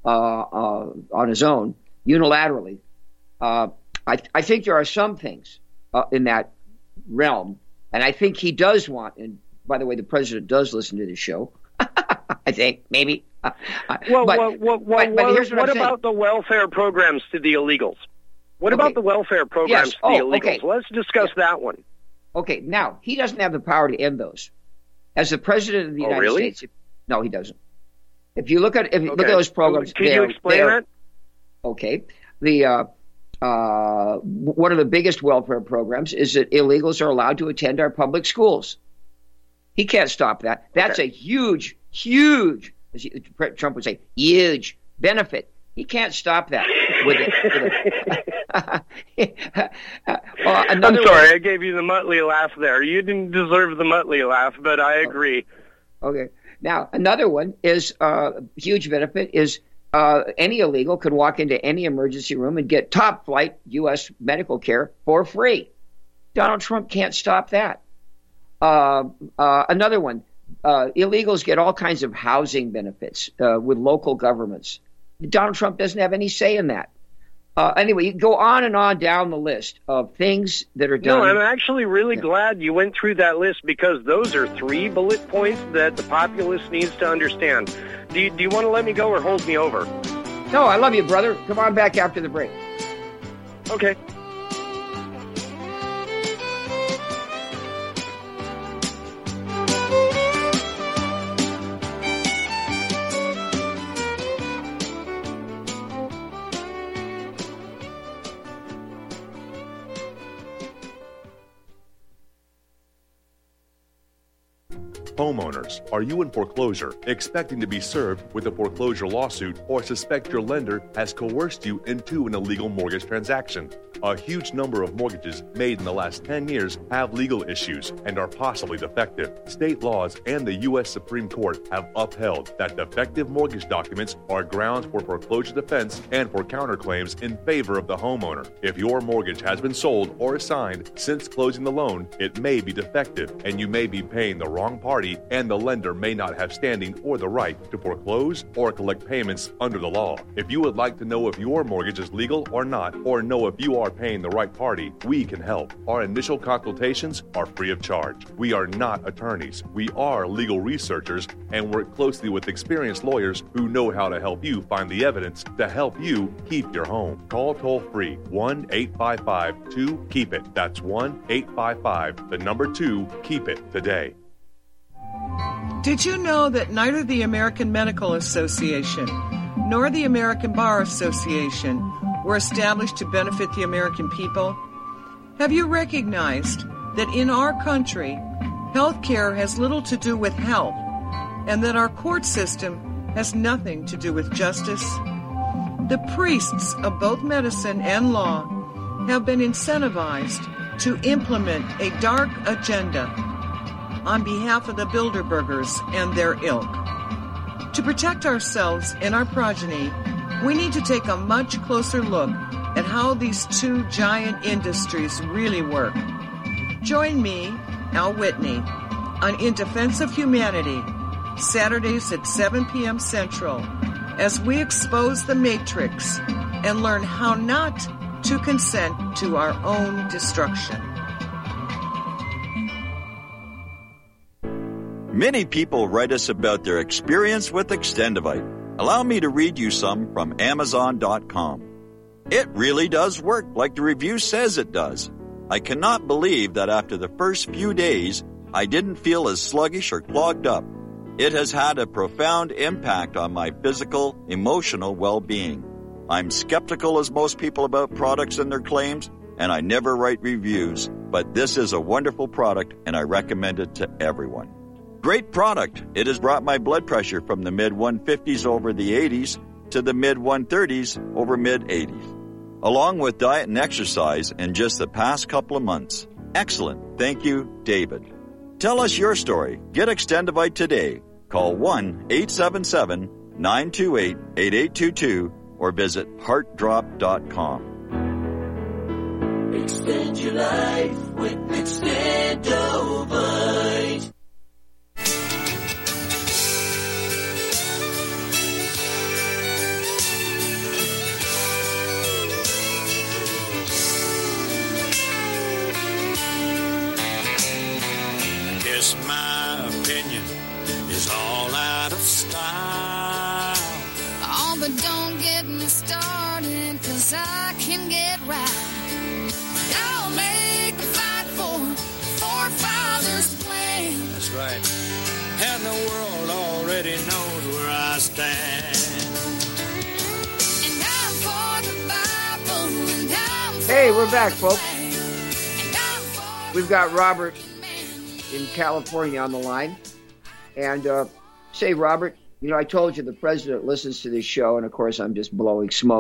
on his own, unilaterally. I think there are some things in that realm, and I think he does want. And by the way, the president does listen to this show. I think maybe. What about the welfare programs to the illegals? What about the welfare programs to the illegals? Okay. Let's discuss that one. Okay, now, he doesn't have the power to end those. As the president of the United States, no, he doesn't. If you look at those programs, can you explain that? Okay, one of the biggest welfare programs is that illegals are allowed to attend our public schools. He can't stop that. That's a huge, as Trump would say, huge benefit. He can't stop that. I'm sorry, I gave you the Muttley laugh there. You didn't deserve the Muttley laugh, but I agree. Okay. Now, another one is huge benefit is any illegal could walk into any emergency room and get top flight U.S. medical care for free. Donald Trump can't stop that. Another one, illegals get all kinds of housing benefits with local governments. Donald Trump doesn't have any say in that. Anyway, you can go on and on down the list of things that are done. No, I'm actually really glad you went through that list, because those are 3 bullet points that the populace needs to understand. Do you want to let me go or hold me over? No, I love you, brother. Come on back after the break. Okay. Homeowners, are you in foreclosure, expecting to be served with a foreclosure lawsuit, or suspect your lender has coerced you into an illegal mortgage transaction? A huge number of mortgages made in the last 10 years have legal issues and are possibly defective. State laws and the U.S. Supreme Court have upheld that defective mortgage documents are grounds for foreclosure defense and for counterclaims in favor of the homeowner. If your mortgage has been sold or assigned since closing the loan, it may be defective and you may be paying the wrong party, and the lender may not have standing or the right to foreclose or collect payments under the law. If you would like to know if your mortgage is legal or not, or know if you are paying the right party, we can help. Our initial consultations are free of charge. We are not attorneys. We are legal researchers and work closely with experienced lawyers who know how to help you find the evidence to help you keep your home. Call toll-free 1-855-2-KEEP-IT. That's 1-855-2-KEEP-IT today. Did you know that neither the American Medical Association nor the American Bar Association were established to benefit the American people? Have you recognized that in our country, health care has little to do with health, and that our court system has nothing to do with justice? The priests of both medicine and law have been incentivized to implement a dark agenda on behalf of the Bilderbergers and their ilk. To protect ourselves and our progeny, we need to take a much closer look at how these two giant industries really work. Join me, Al Whitney, on In Defense of Humanity, Saturdays at 7 p.m. Central, as we expose the Matrix and learn how not to consent to our own destruction. Many people write us about their experience with Extendivite. Allow me to read you some from Amazon.com. It really does work like the review says it does. I cannot believe that after the first few days, I didn't feel as sluggish or clogged up. It has had a profound impact on my physical, emotional well-being. I'm skeptical as most people about products and their claims, and I never write reviews, but this is a wonderful product and I recommend it to everyone. Great product. It has brought my blood pressure from the mid-150s over the 80s to the mid-130s over mid-80s, along with diet and exercise in just the past couple of months. Excellent. Thank you, David. Tell us your story. Get Extendivite today. Call 1-877-928-8822 or visit heartdrop.com. Extend your life with Extendivite. My opinion is all out of style. Oh, but don't get me started, 'cause I can get right. I'll make a fight for forefathers' plan. That's right. And the world already knows where I stand. And I'm for the Bible, and I'm for Hey, we're back, folks. We've got Robert in California on the line. And say, Robert, you know, I told you the president listens to this show, and of course I'm just blowing smoke.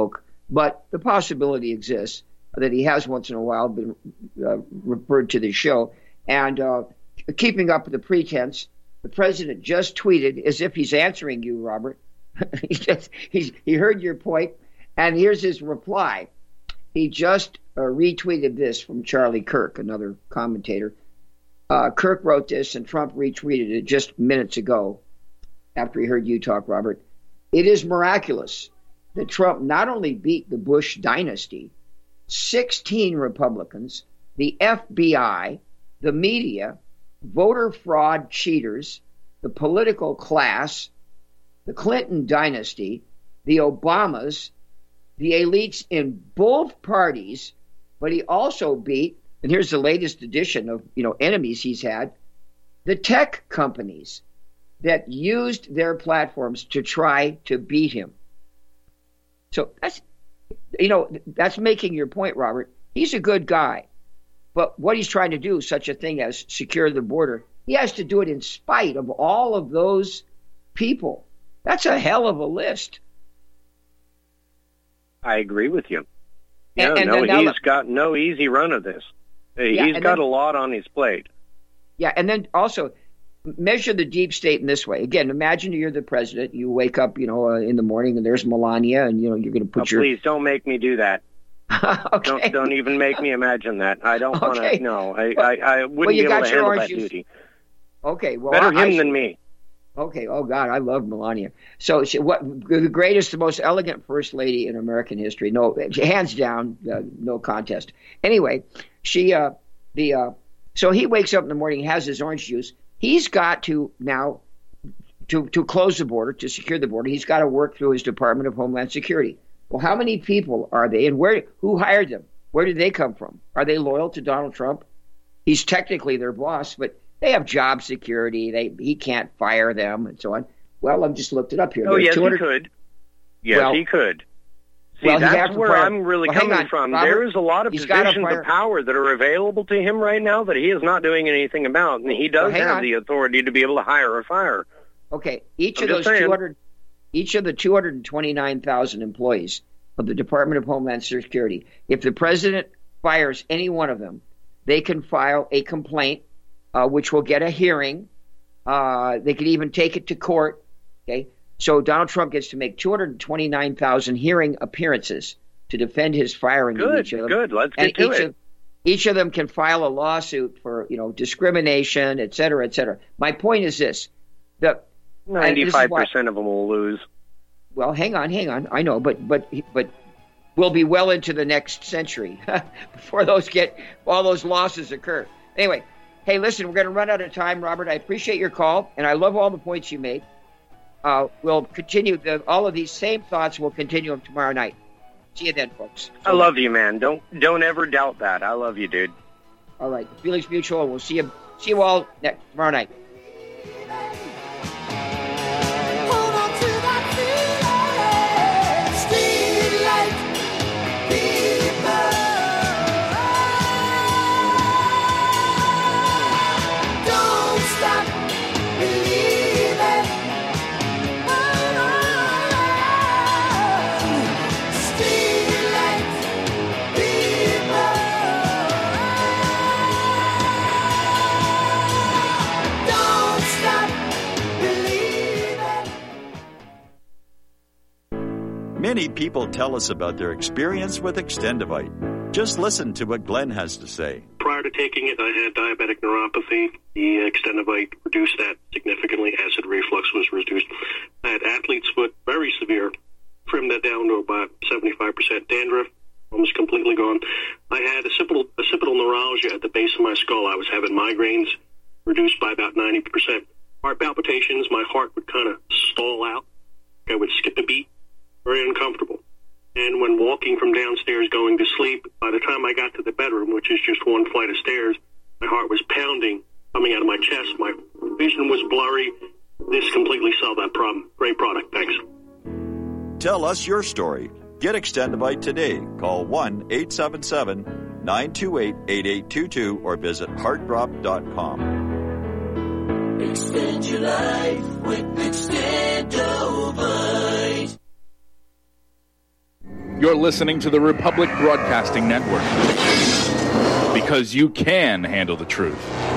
But the possibility exists that he has once in a while been referred to the show. And keeping up with the pretense, the president just tweeted as if he's answering you, Robert. He heard your point, and here's his reply. He just retweeted this from Charlie Kirk, another commentator. Kirk wrote this, and Trump retweeted it just minutes ago after he heard you talk, Robert. It is miraculous that Trump not only beat the Bush dynasty, 16 Republicans, the FBI, the media, voter fraud cheaters, the political class, the Clinton dynasty, the Obamas, the elites in both parties, but he also beat, and here's the latest edition of, enemies he's had, the tech companies that used their platforms to try to beat him. So that's making your point, Robert. He's a good guy. But what he's trying to do, such a thing as secure the border, he has to do it in spite of all of those people. That's a hell of a list. I agree with you. He's got no easy run of this. He's got a lot on his plate. Yeah, and then also measure the deep state in this way. Again, imagine you're the president. You wake up, in the morning, and there's Melania, and you're going to put your. Please don't make me do that. Okay. Don't even make me imagine that. I don't want to. No, I wouldn't be able to handle that duty. Okay, well, better him than me. Okay. Oh God, I love Melania. So the greatest, the most elegant first lady in American history. No, hands down, no contest. Anyway, so he wakes up in the morning, has his orange juice. He's got to now to close the border, to secure the border. He's got to work through his Department of Homeland Security. Well, how many people are they, and who hired them? Where did they come from? Are they loyal to Donald Trump? He's technically their boss, but they have job security. He can't fire them, and so on. Well, I've just looked it up here. Oh, yes, he could. Yes, he could. See, that's where I'm really coming from. Robert, there is a lot of positions of power that are available to him right now that he is not doing anything about, and he does have the authority to be able to hire or fire. Okay, each of the 229,000 employees of the Department of Homeland Security, if the president fires any one of them, they can file a complaint, which will get a hearing. They could even take it to court. Okay, so Donald Trump gets to make 229,000 hearing appearances to defend his firing of each of them. Good. Let's get to it. Each of them can file a lawsuit for discrimination, et cetera, et cetera. My point is this: 95% of them will lose. Well, hang on. I know, but we'll be well into the next century before all those losses occur. Anyway, hey, listen, we're going to run out of time, Robert. I appreciate your call, and I love all the points you made. We'll continue all of these same thoughts. We'll continue them tomorrow night. See you then, folks. I love you, man. Don't ever doubt that. I love you, dude. All right, feelings mutual. We'll see you all tomorrow night. Many people tell us about their experience with Extendivite. Just listen to what Glenn has to say. Prior to taking it, I had diabetic neuropathy. The Extendivite reduced that significantly. Acid reflux was reduced. I had athlete's foot, very severe. Trimmed that down to about 75%. Dandruff, almost completely gone. I had occipital neuralgia at the base of my skull. I was having migraines, reduced by about 90%. Heart palpitations, my heart would kind of stall out. I would skip a beat. Very uncomfortable. And when walking from downstairs going to sleep, by the time I got to the bedroom, which is just one flight of stairs, my heart was pounding, coming out of my chest. My vision was blurry. This completely solved that problem. Great product. Thanks. Tell us your story. Get Extendivite today. Call 1-877-928-8822 or visit heartdrop.com. Extend your life with Extendivite. You're listening to the Republic Broadcasting Network. Because you can handle the truth.